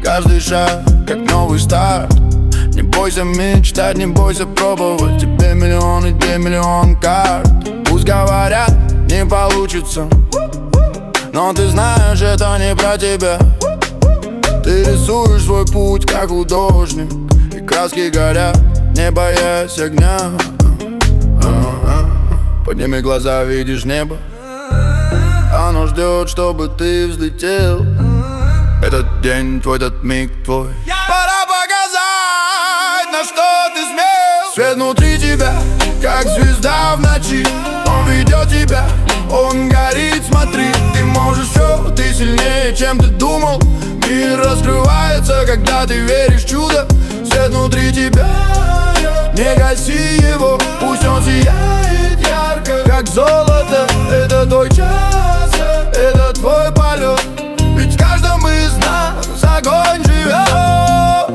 каждый шаг, как новый старт. Не бойся мечтать, не бойся пробовать. Тебе миллион и тебе миллион карт. Пусть говорят, не получится, но ты знаешь, это не про тебя. Ты рисуешь свой путь, как художник, и краски горят, не боясь огня. Подними глаза, видишь небо, оно ждет, чтобы ты взлетел. Этот день твой, этот миг твой. Пора показать, на что ты смел. Свет внутри тебя, как звезда в ночи. Он ведет тебя, он горит, смотри. Ты можешь все, ты сильнее, чем ты думал. Мир раскрывается, когда ты веришь в чудо. Свет внутри тебя, не гаси его, пусть он сияет ярко, как золото. Это твой час, это твой полет. Ведь в каждом из нас огонь живет.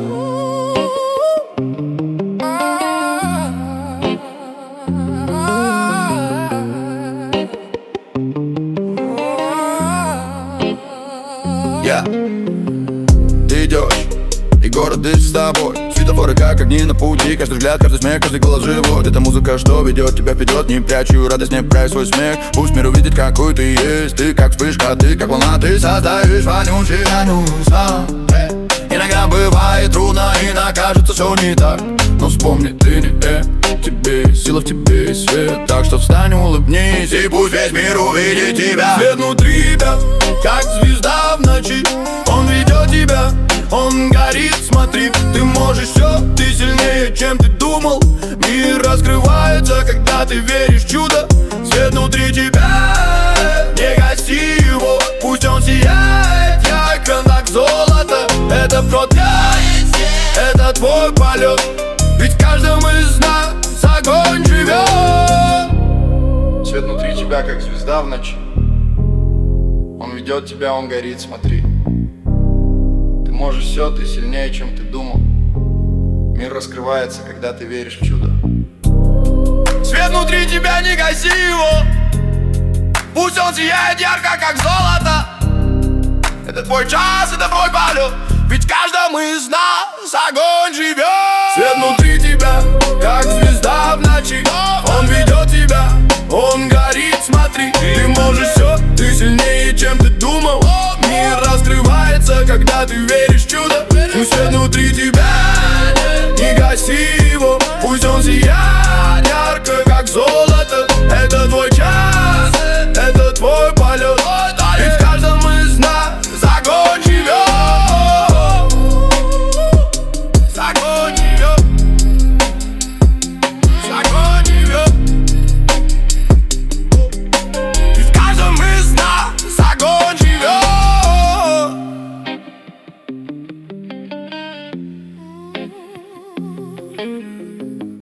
Ты идешь, и город дышит с тобой. Светофоры как огни на пути. Каждый взгляд, каждый смех, каждый голос живот. Это музыка, что ведет тебя вперед. Не прячу радость, не прячь свой смех. Пусть мир увидит, какой ты есть. Ты как вспышка, ты как волна. Ты создаешь вонючий сон. Иногда бывает трудно, иногда кажется все не так. Но вспомни, ты не тебе, сила в тебе и свет. Так что встань, улыбнись, и пусть весь мир увидит тебя. Свет внутри тебя, как звезда в ночи. Он ведет тебя, он горит, смотри. Ты можешь все, ты сильнее, чем ты думал. Мир раскрывается, когда ты веришь в чудо. Свет внутри тебя, не гаси его, пусть он сияет ярко, как золото. Это про тебя, это твой полет. Ведь в каждом из нас огонь живет. Свет внутри тебя, как звезда в ночи. Он ведет тебя, он горит, смотри. Ты можешь все, ты сильнее, чем ты думал. Мир раскрывается, когда ты веришь в чудо. Свет внутри тебя, не гаси его, пусть он сияет ярко, как золото. Это твой час, это твой полет. Ведь в каждом из нас огонь живет. Свет внутри тебя, как звезда в ночи. Он ведет тебя, он горит, смотри. Ты можешь все, ты сильнее, чем ты думал. Мир раскрывается, когда ты веришь в чудо. Свет внутри тебя, не гаси